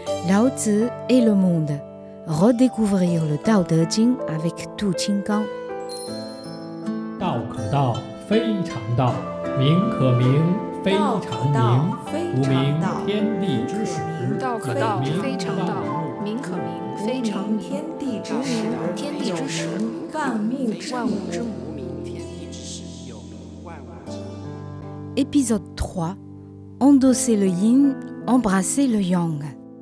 Lao Tzu et le monde. Redécouvrir le Tao Te Ching avec Tu Qinggang. 道可道，非常道；名可名，非常名。无名，天地之始； 道可道，非常道；名可名，非常名。 天地之始， 天地之始， 万物之母。 Épisode 3. Endosser le yin, embrasser le yang.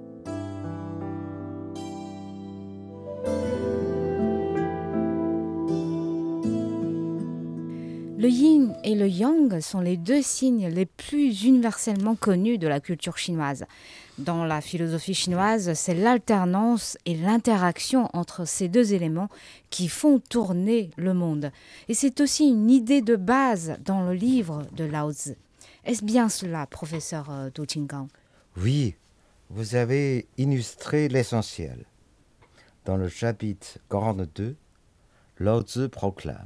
Le yin et le yang sont les deux signes les plus universellement connus de la culture chinoise. Dans la philosophie chinoise, c'est l'alternance et l'interaction entre ces deux éléments qui font tourner le monde. Et c'est aussi une idée de base dans le livre de Lao Tzu. Est-ce bien cela, professeur Tu Qinggang? Oui, vous avez illustré l'essentiel. Dans le chapitre 42, Lao Tzu proclame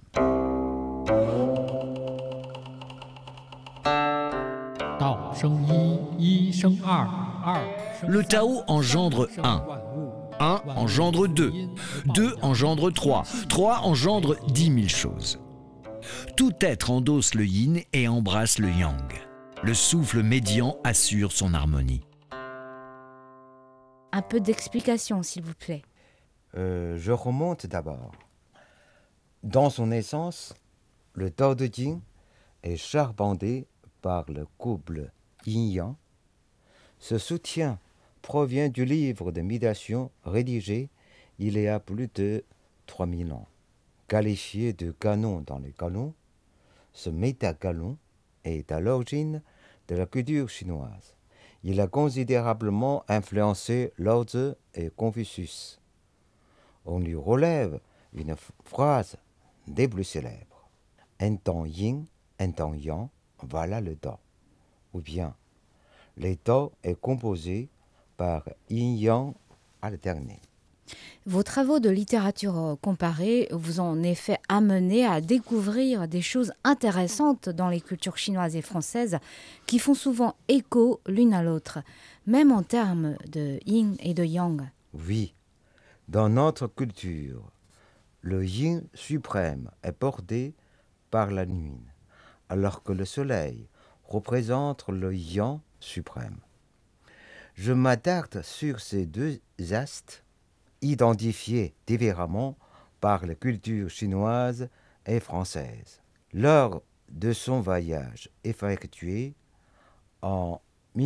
Le Tao engendre 1. 1 engendre 2. 2 engendre 3. 3 engendre 10 000 choses. Tout être endosse le yin et embrasse le yang. Le souffle médian assure son harmonie. Un peu d'explication, s'il vous plaît. Je remonte d'abord. Dans son essence, le Tao Te Ching est charpenté par le couple yin-yang. Ce soutien provient du livre de méditation rédigé il y a plus de 3000 ans. Qualifié de canon dans les canons, ce métacanon est à l'origine de la culture chinoise. Il a considérablement influencé Lao Tzu et Confucius. On lui relève une phrase des plus célèbres. Un temps yin, un temps yang, voilà le Tao. Ou bien, le Tao est composé par yin-yang alternés. Vos travaux de littérature comparée vous ont en effet amené à découvrir des choses intéressantes dans les cultures chinoises et françaises qui font souvent écho l'une à l'autre, même en termes de yin et de yang. Oui, dans notre culture, le yin suprême est porté par la nuit, alors que le soleil représente le yang suprême. Je m'attarde sur ces deux astres identifiés différemment par les cultures chinoises et françaises. Lors de son voyage effectué en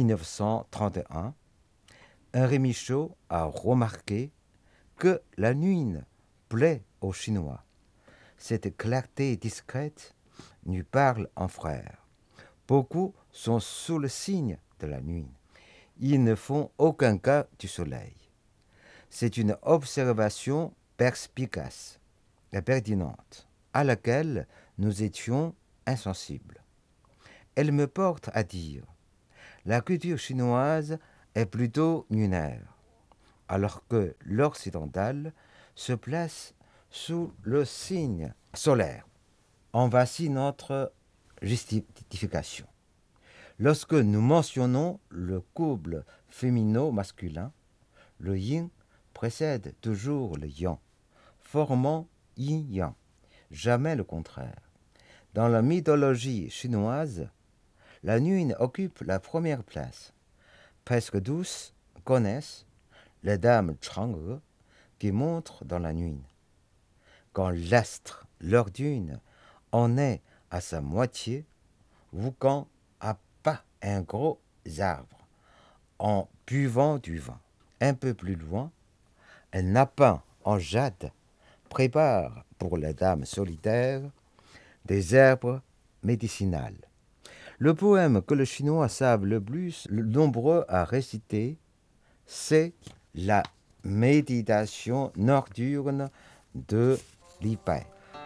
1931, Henri Michaud a remarqué que la nuit plaît aux Chinois. Cette clarté discrète nous parle en frère. Beaucoup sont sous le signe de la nuit. Ils ne font aucun cas du soleil. C'est une observation perspicace et pertinente, à laquelle nous étions insensibles. Elle me porte à dire, la culture chinoise est plutôt lunaire, alors que l'occidentale se place sous le signe solaire. En voici notre justification. Lorsque nous mentionnons le couple féminin-masculin, le yin précède toujours le yang, formant yin-yang, jamais le contraire. Dans la mythologie chinoise, la nuit occupe la première place. Presque tous connaissent les dames Chang'e qui montrent dans la nuit. Quand l'astre, leur dune, en est à sa moitié, Wukan a pas un gros arbre en buvant du vin. Un peu plus loin, un napin en jade prépare pour les dames solitaires des herbes médicinales. Le poème que les Chinois savent le plus nombreux à réciter, c'est la méditation nocturne de Li Bai.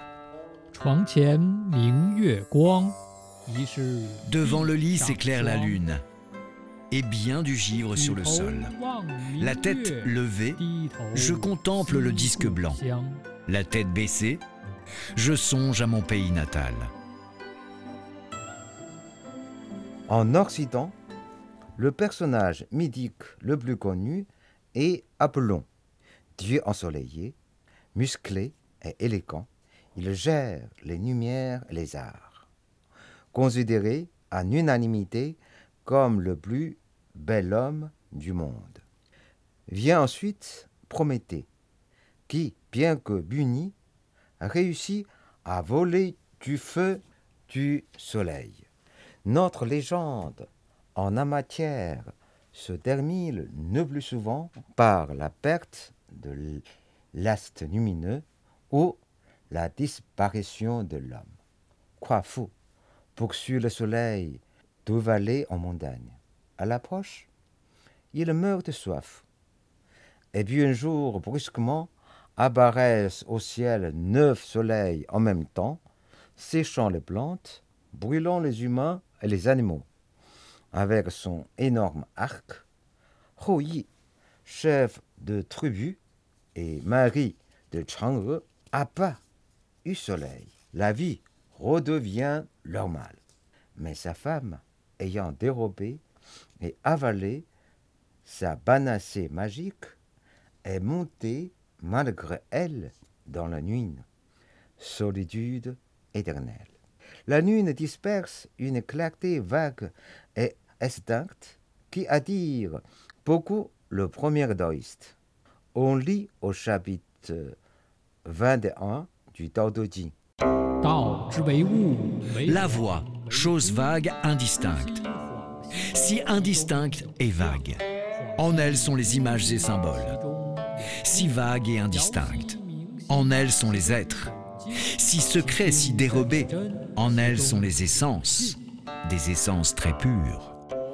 Devant le lit s'éclaire la lune et bien du givre sur le sol. La tête levée, je contemple le disque blanc. La tête baissée, je songe à mon pays natal. En Occident, le personnage mythique le plus connu et Apollon, dieu ensoleillé, musclé et élégant, il gère les lumières et les arts. Considéré en unanimité comme le plus bel homme du monde. Vient ensuite Prométhée, qui, bien que puni, réussit à voler du feu du soleil. Notre légende en la matière se termine le plus souvent par la perte de l'astre lumineux ou la disparition de l'homme. Croix-fou poursuit le soleil de vallée en montagne. À l'approche, il meurt de soif. Et puis un jour, brusquement, apparaissent au ciel 9 soleils en même temps, séchant les plantes, brûlant les humains et les animaux. Avec son énorme arc, Hou Yi, chef de tribu et mari de Chang'e, abat du soleil. La vie redevient normale. Mais sa femme, ayant dérobé et avalé sa panacée magique, est montée malgré elle dans la nuit. Solitude éternelle. La lune disperse une clarté vague et distincte qui attire beaucoup le premier taoïste. On lit au chapitre 21 du Tao Te Ching. La voix, chose vague, indistincte. Si indistincte et vague, en elle sont les images et symboles. Si vague et indistincte, en elle sont les êtres. Si secrets, si dérobés, en elles sont les essences, des essences très pures.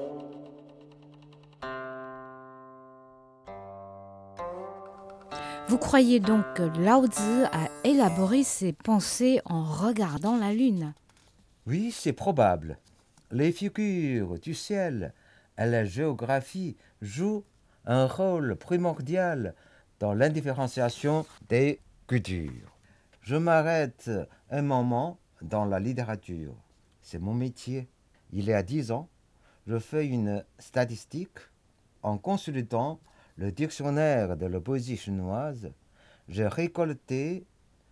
Vous croyez donc que Lao Tzu a élaboré ses pensées en regardant la lune? Oui, c'est probable. Les figures du ciel et la géographie jouent un rôle primordial dans l'indifférenciation des cultures. Je m'arrête un moment dans la littérature. C'est mon métier. Il y a 10 ans, je fais une statistique. En consultant le dictionnaire de la poésie chinoise, j'ai récolté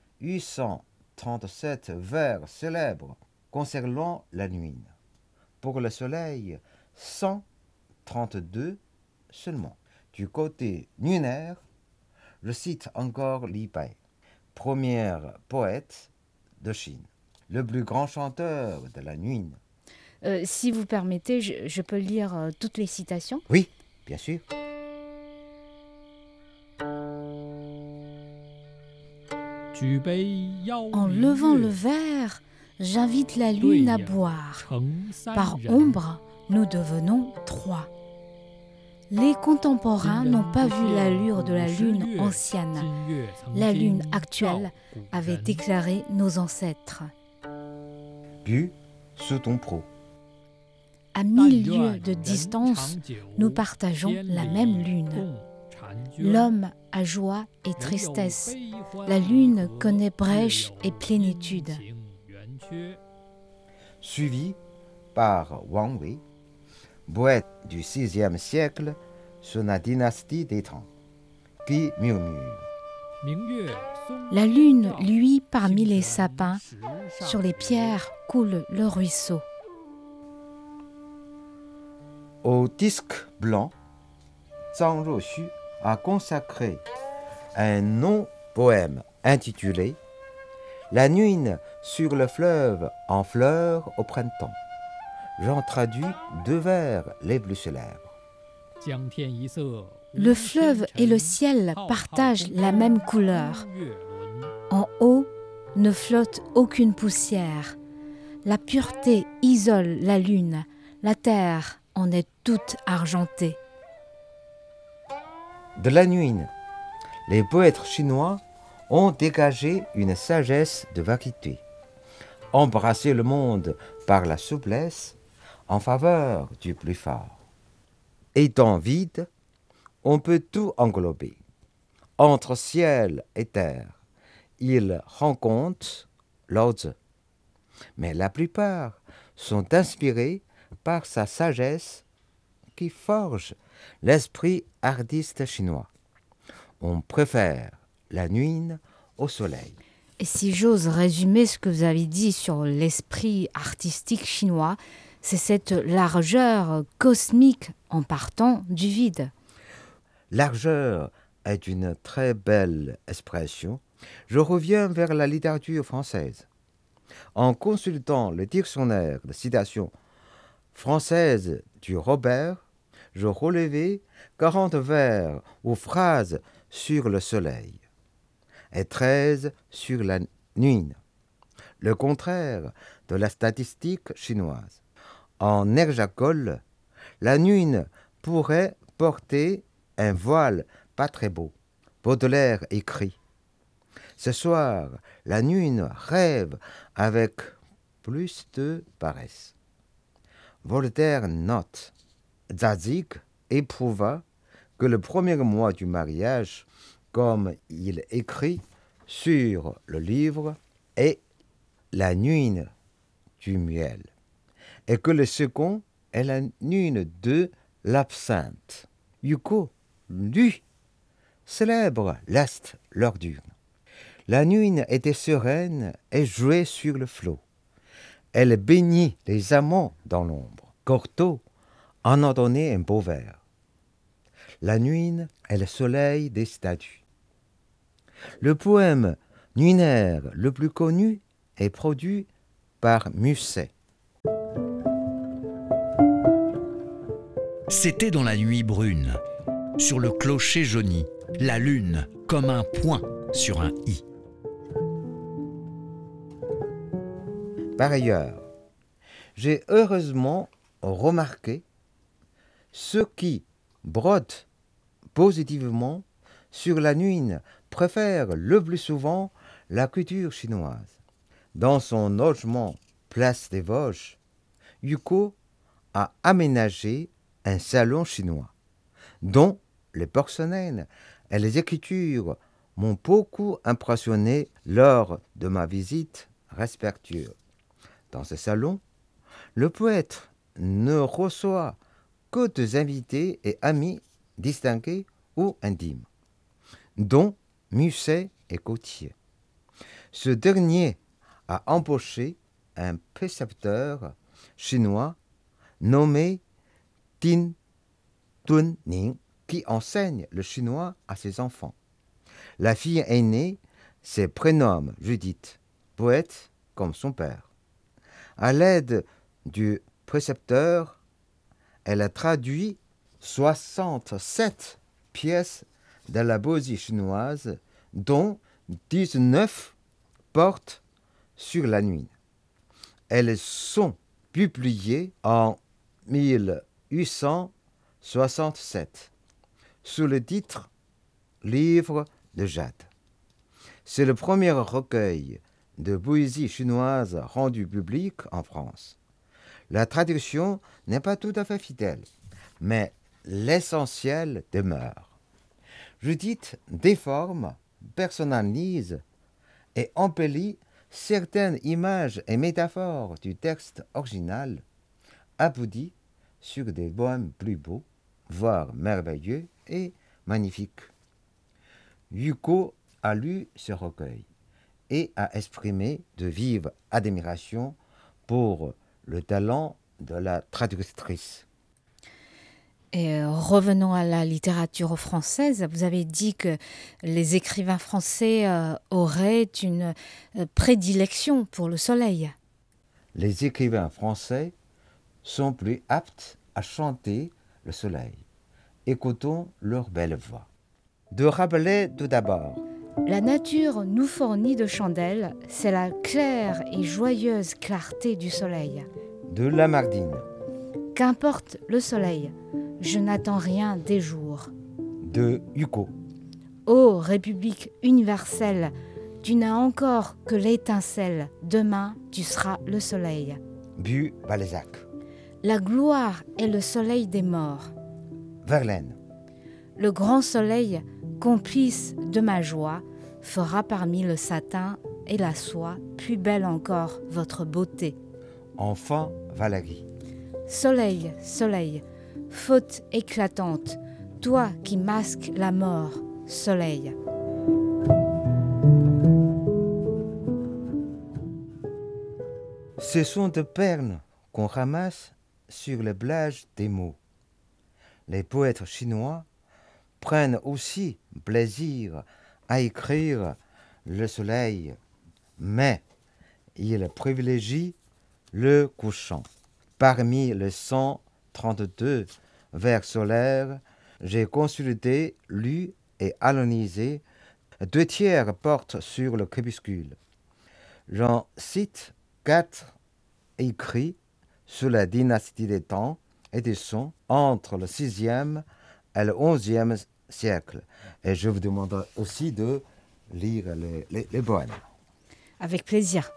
837 vers célèbres concernant la nuit. Pour le soleil, 132 seulement. Du côté lunaire, je cite encore Li Bai, premier poète de Chine, le plus grand chanteur de la nuit. Si vous permettez, je peux lire toutes les citations? Oui, bien sûr. En levant le verre, j'invite la lune à boire. Par ombre, nous devenons 3. Les contemporains n'ont pas vu l'allure de la lune ancienne. La lune actuelle avait éclairé nos ancêtres. Bu sous ton pro. À 1000 lieues de distance, nous partageons la même lune. L'homme a joie et tristesse. La lune connaît brèche et plénitude. Suivi par Wang Wei, poète du VIe siècle sur la dynastie des Tang, qui murmure. La lune luit parmi les sapins, sur les pierres coule le ruisseau. Au disque blanc, Zhang Ruoxu a consacré un non-poème intitulé « La nuit sur le fleuve en fleurs au printemps ». J'en traduis 2 vers les plus célèbres. Le fleuve et le ciel partagent la même couleur. En haut ne flotte aucune poussière. La pureté isole la lune. La terre en est toute argentée. De la nuit, les poètes chinois ont dégagé une sagesse de vérité, embrassé le monde par la souplesse en faveur du plus fort. Étant vide, on peut tout englober. Entre ciel et terre, il rencontre Lao Tzu. Mais la plupart sont inspirés par sa sagesse qui forge l'esprit artiste chinois. On préfère la nuit au soleil. Et si j'ose résumer ce que vous avez dit sur l'esprit artistique chinois, c'est cette largeur cosmique en partant du vide. Largeur est une très belle expression. Je reviens vers la littérature française. En consultant le dictionnaire de citation française du Robert, je relevais 40 vers ou phrases sur le soleil et 13 sur la nuit, le contraire de la statistique chinoise. En Erjacol, la nuit pourrait porter un voile pas très beau. Baudelaire écrit « Ce soir, la nuit rêve avec plus de paresse. » Voltaire note « Zadig éprouva que le premier mois du mariage, comme il écrit sur le livre, est la nuit du miel, et que le second est la nuit de l'absinthe. » Yuko, lui, célèbre l'Est l'ordure. La nuit était sereine et jouait sur le flot. Elle baignit les amants dans l'ombre. Cortot en a donné un beau vers. La nuit est le soleil des statues. Le poème nuinaire le plus connu est produit par Musset. C'était dans la nuit brune, sur le clocher jauni, la lune comme un point sur un i. Par ailleurs, j'ai heureusement remarqué ceux qui brodent positivement sur la nuit préfèrent le plus souvent la culture chinoise. Dans son logement Place des Vosges, Yuko a aménagé un salon chinois, dont les porcelaines et les écritures m'ont beaucoup impressionné lors de ma visite respectueuse. Dans ce salon, le poète ne reçoit que des invités et amis distingués ou intimes, dont Musset et Gautier. Ce dernier a embauché un précepteur chinois nommé Tin Tun-ning qui enseigne le chinois à ses enfants. La fille aînée se prénomme Judith, poète comme son père. À l'aide du précepteur, elle a traduit 67 pièces de la poésie chinoise, dont 19 portent sur la nuit. Elles sont publiées en 1867 sous le titre « Livre de Jade ». C'est le premier recueil de poésie chinoise rendu public en France. La traduction n'est pas tout à fait fidèle, mais l'essentiel demeure. Judith déforme, personnalise et embellit certaines images et métaphores du texte original, aboutit sur des poèmes plus beaux, voire merveilleux et magnifiques. Yuko a lu ce recueil et a exprimé de vive admiration pour le talent de la traductrice. Et revenons à la littérature française. Vous avez dit que les écrivains français auraient une prédilection pour le soleil. Les écrivains français sont plus aptes à chanter le soleil. Écoutons leur belle voix. De Rabelais tout d'abord. La nature nous fournit de chandelles, c'est la claire et joyeuse clarté du soleil. De Lamartine. Qu'importe le soleil, je n'attends rien des jours. De Yuko. Ô République universelle, tu n'as encore que l'étincelle, demain tu seras le soleil. Bu Balzac. La gloire est le soleil des morts. Verlaine. Le grand soleil, complice de ma joie, fera parmi le satin et la soie plus belle encore votre beauté. Enfin Valérie. Soleil, soleil, faute éclatante, toi qui masques la mort, soleil. Ce sont des perles qu'on ramasse sur le blage des mots. Les poètes chinois prennent aussi plaisir à écrire le soleil, mais ils privilégient le couchant. Parmi les 132 vers solaires, j'ai consulté, lu et analysé 2 tiers portent sur le crépuscule. J'en cite 4 écrits sous la dynastie des Tang et des Song entre le 6e et le 11e siècle. Et je vous demande aussi de lire les poèmes. Avec plaisir.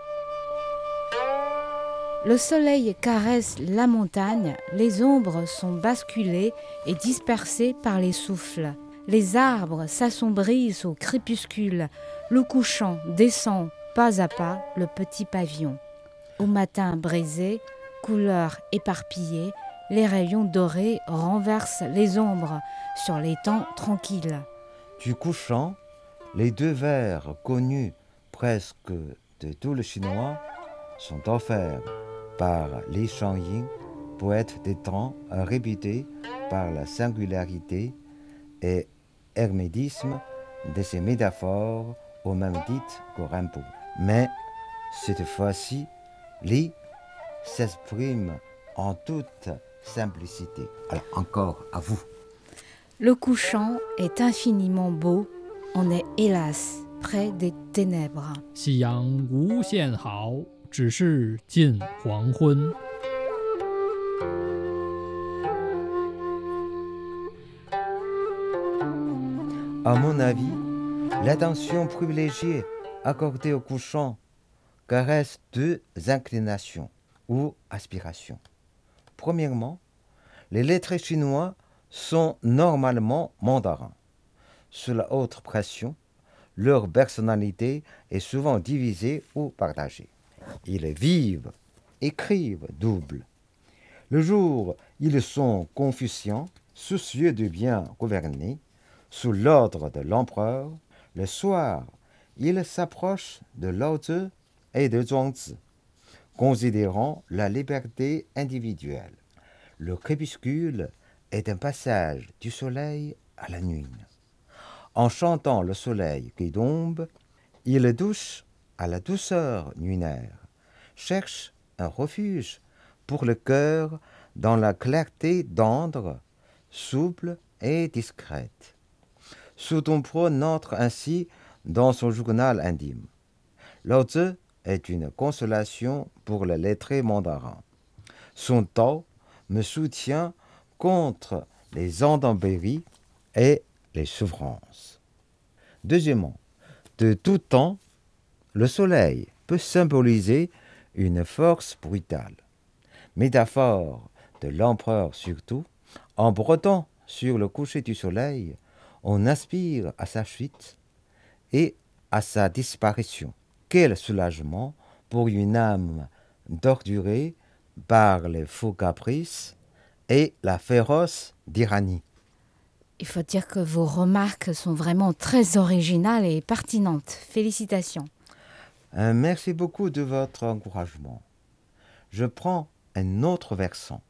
Le soleil caresse la montagne, les ombres sont basculées et dispersées par les souffles. Les arbres s'assombrissent au crépuscule, le couchant descend pas à pas le petit pavillon. Au matin brisé, couleurs éparpillées, les rayons dorés renversent les ombres sur l'étang tranquille. Du couchant, les 2 vers connus presque de tous les Chinois sont offerts par Li Shangyin, poète des temps réputé par la singularité et hermétisme de ses métaphores au même titre que Rimbaud. Mais cette fois-ci, Li s'exprime en toute simplicité. Alors encore à vous. Le couchant est infiniment beau, on est hélas près des ténèbres. 夕阳无限好，只是近黄昏。 À mon avis, l'attention privilégiée accordée au couchant caresse 2 inclinations ou aspirations. Premièrement, les lettrés chinois sont normalement mandarins. Sous la haute pression, leur personnalité est souvent divisée ou partagée. Ils vivent, écrivent double. Le jour, ils sont confuciens, soucieux de bien gouverner, sous l'ordre de l'empereur. Le soir, ils s'approchent de Lao Tzu et de Zhuangzi, considérant la liberté individuelle. Le crépuscule est un passage du soleil à la nuit. En chantant le soleil qui tombe, il touche à la douceur lunaire, cherche un refuge pour le cœur dans la clarté tendre, souple et discrète. Soutompo note ainsi dans son journal intime. Lao Tzu est une consolation pour les lettrés mandarins. Son Tao me soutient contre les intempéries et les souffrances. Deuxièmement, de tout temps, le soleil peut symboliser une force brutale. Métaphore de l'empereur surtout, en breton sur le coucher du soleil, on aspire à sa chute et à sa disparition. Quel soulagement pour une âme torturée par les faux caprices et la féroce tyrannie. Il faut dire que vos remarques sont vraiment très originales et pertinentes. Félicitations. Merci beaucoup de votre encouragement. Je prends un autre versant.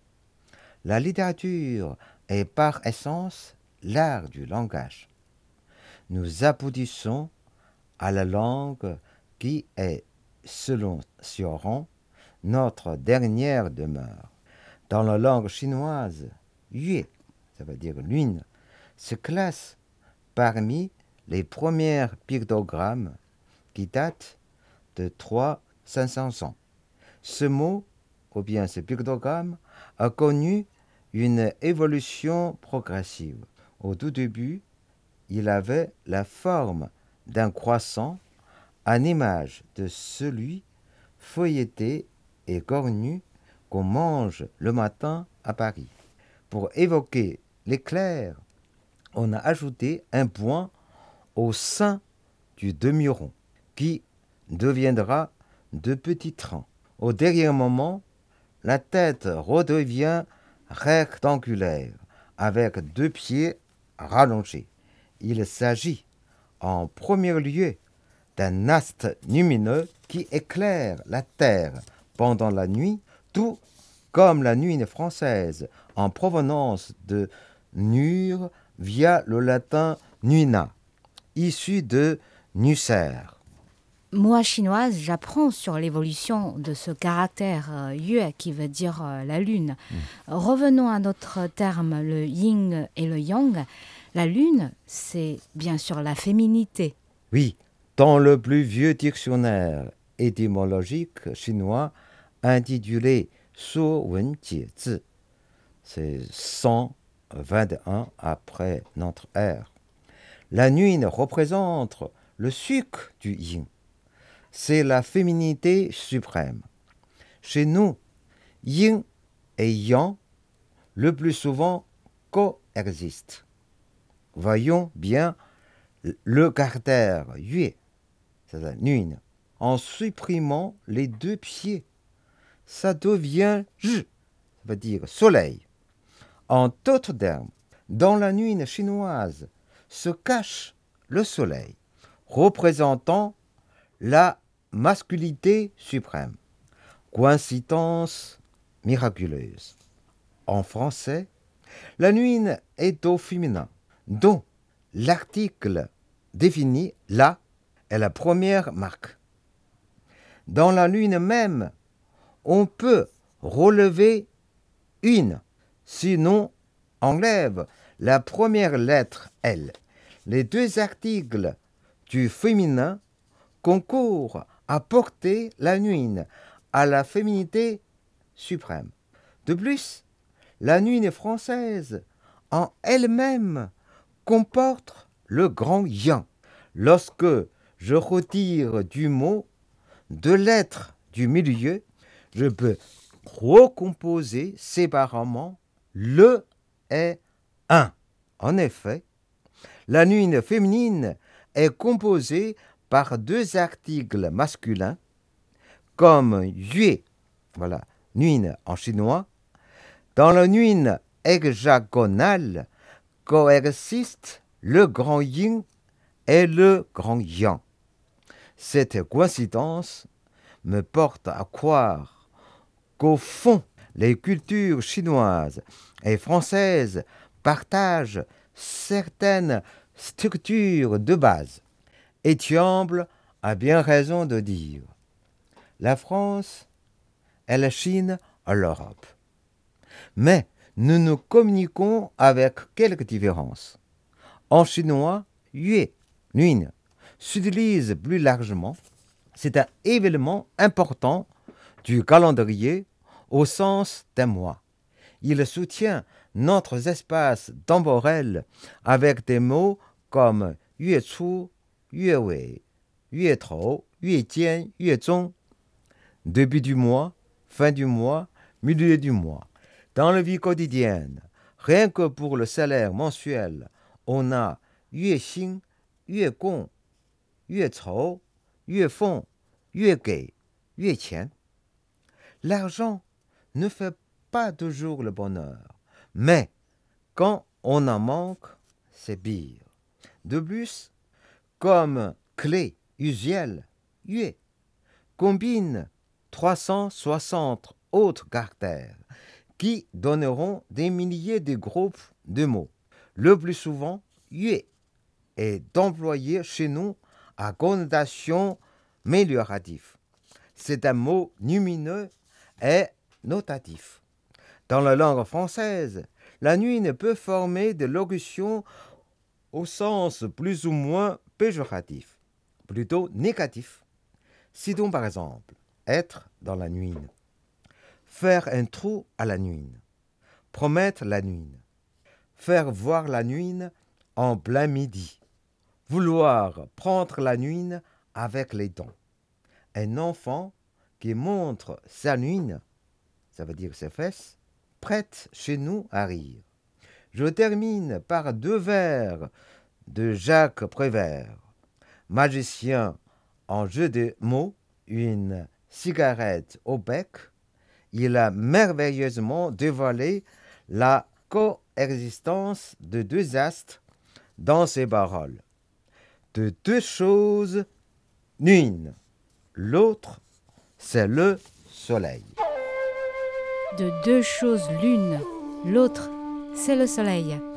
La littérature est par essence l'art du langage. Nous aboutissons à la langue qui est, selon Sioran, notre dernière demeure. Dans la langue chinoise, yue, ça veut dire lune, se classe parmi les premiers pictogrammes qui datent de 300-500 ans. Ce mot, ou bien ce pictogramme, a connu une évolution progressive. Au tout début, il avait la forme d'un croissant en image de celui feuilleté et cornu qu'on mange le matin à Paris. Pour évoquer l'éclair, on a ajouté un point au sein du demi-rond qui deviendra de petits trains. Au dernier moment, la tête redevient rectangulaire avec 2 pieds rallongés. Il s'agit en premier lieu d'un astre lumineux qui éclaire la Terre pendant la nuit, tout comme la nuine française en provenance de nur via le latin nuina, issu de nucer. Moi, chinoise, j'apprends sur l'évolution de ce caractère yue qui veut dire la lune. Revenons à notre terme, le yin et le yang. La lune, c'est bien sûr la féminité. Oui, dans le plus vieux dictionnaire étymologique chinois intitulé Su Wen Jie Zi, c'est 121 après notre ère. La nuine représente le sucre du yin. C'est la féminité suprême. Chez nous, yin et yang, le plus souvent, coexistent. Voyons bien le caractère yue, c'est la nuine, en supprimant les 2 pieds. Ça devient zhi, ça veut dire soleil. En d'autres termes, dans la nuine chinoise se cache le soleil, représentant la masculinité suprême. Coïncidence miraculeuse. En français, la nuine est au féminin, dont l'article défini là est la première marque. Dans la nuine même, on peut relever une, sinon enlève la première lettre L. Les 2 articles du féminin concourent à porter la nuine à la féminité suprême. De plus, la nuine française en elle-même comporte le grand yang. Lorsque je retire du mot 2 lettres du milieu, je peux recomposer séparément le et un. En effet, la nuine féminine est composée par 2 articles masculins, comme yue, voilà, nuine en chinois. Dans la nuine hexagonale coexistent le grand yin et le grand yang. Cette coïncidence me porte à croire qu'au fond, les cultures chinoises et françaises partagent certaines structures de base. Étiamble a bien raison de dire la France est la Chine à l'Europe. Mais nous communiquons avec quelques différences. En chinois, yue, nuine, s'utilise plus largement. C'est un événement important du calendrier au sens d'un mois. Il soutient notre espace temporel avec des mots comme yue chu, yue wei, yue tou, yue jian, yue zong. Début du mois, fin du mois, milieu du mois. Dans la vie quotidienne, rien que pour le salaire mensuel, on a yue xing, yue gong, yue cou, yue feng, yue gei, yue qian. L'argent ne fait pas toujours le bonheur, mais quand on en manque, c'est pire. De plus, comme clé usuelle, yue combine 360 autres caractères qui donneront des milliers de groupes de mots. Le plus souvent, yue est employé chez nous à connotation améliorative. C'est un mot lumineux et notatif. Dans la langue française, la nuine peut former des locutions au sens plus ou moins péjoratif, plutôt négatif. Citons par exemple être dans la nuine, faire un trou à la nuine, promettre la nuine, faire voir la nuine en plein midi, vouloir prendre la nuine avec les dents. Un enfant qui montre sa nuine, ça veut dire ses fesses, prête chez nous à rire. Je termine par 2 vers de Jacques Prévert, magicien en jeu de mots, une cigarette au bec. Il a merveilleusement dévoilé la coexistence de deux astres dans ces paroles. De deux choses, l'une, l'autre, c'est le soleil. De deux choses l'une, l'autre, c'est le soleil.